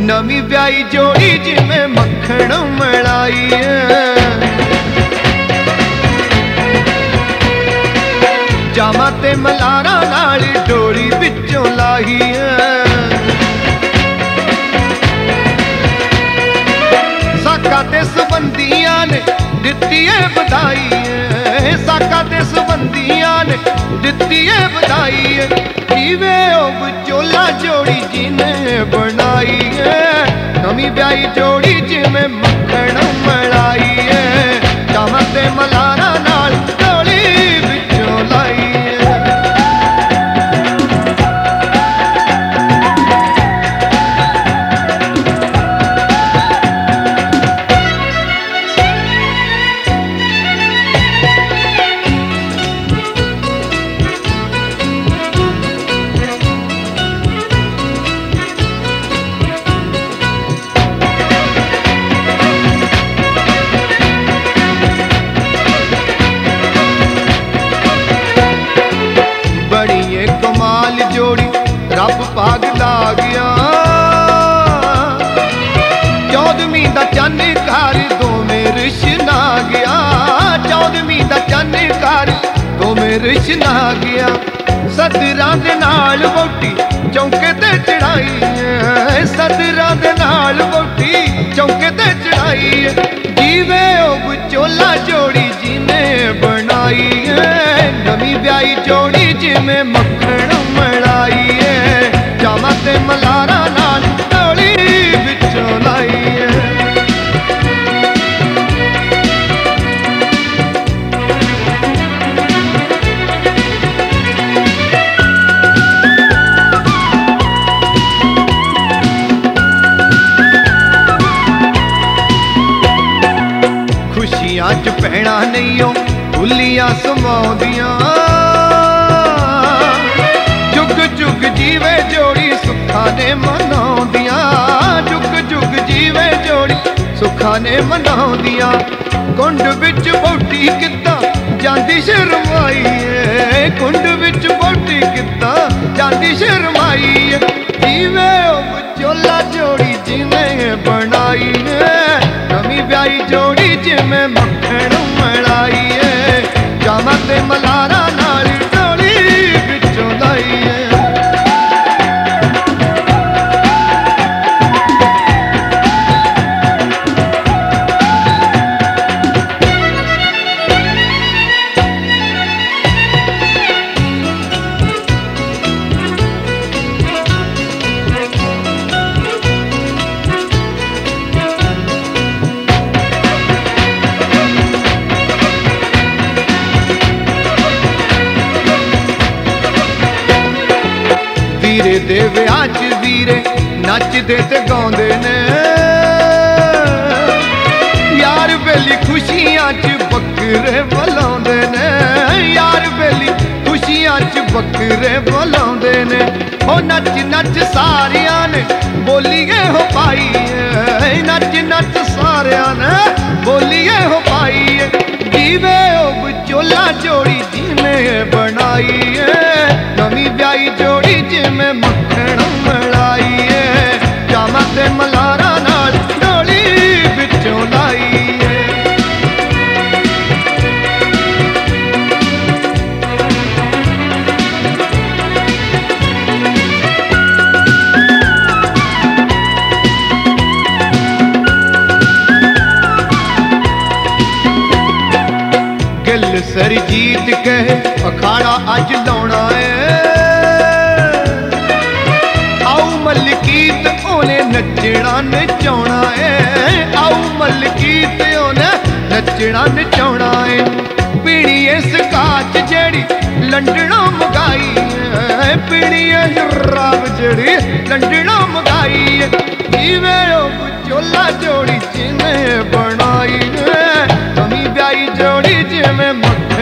नवी ब्याई जोड़ी जिमें मक्खण मलाई जामा ते मलारा नाल डोली बिचों लाही साका ते संबंधियां ने दित्ती है बधाई साका ते संबंधियां ने दित्ती है बधाई जीवे ओ विचोला जोड़ी जिन्हें बनाई नवी ब्याई जोड़ी जिमें मक्खण मलाई जामा ते मलारा नाल डोली बिचों लाई रब भाग ला गया चौदहवीं दा चन्न घर दोवें रिश्ना गया चौदहवीं दा चन्न घर दोवें रिश्ना गया सदरां दे नाल वोटी चौंके ते चढ़ाई सदरां दे नाल वोटी चौंके ते चढ़ाई जीवे ओ विचोला जोड़ी जिन्हें बनाई नवी ब्याई जोड़ी जिमें मक्खण मलाई जामा ते मलारा नाल डोली बिचों लाई खुशियां च भैणा नहीं हो भुलियां समाउंदियां जुग जुग जीवे जोड़ी सुखा ने मनाउंदियां जुग जुग जीवे जोड़ी सुखा ने मनाउंदियां कुंड विच बोटी कित्ता जांदी शर्माई कुंड विच बोटी कित्ता जांदी शर्माई जीवे ओ विचोला जोड़ी जिन्हें बनाई नवी ब्याई जोड़ी जिमें मक्खण मलाई जामा ते मलारा नाल डोली बिचों लाई वीरे दे विआह च वीरे नचदे ते गाउंदे ने यार बेली खुशियां च बकरे बुलाउंदे ने यार बेली खुशियां च बकरे बुलाउंदे ने ओ नच नच सारियां ने बोलिए हो पाई नच नच सारियां ने बोलिए हो पाई जीवे ओ विचोला जोड़ी जिन्हें बनाई नवी ब्याई जोड़ी जिमें मक्खण मलाई जामा ते मलारा नाल डोली बिचों लाई गिल सरजीत कहे अखाड़ा अज लाउणा मलकीत ओने नचना नचाउणा आओ मलकीत ओने नचना नचाउणा पीड़ी इस काच जेड़ी लंडना मंगाई पीड़ी शराब जेड़ी लंडना मंगाई जीवे ओ विचोला जोड़ी जिन्हें बनाई नवी ब्याई जोड़ी जिमें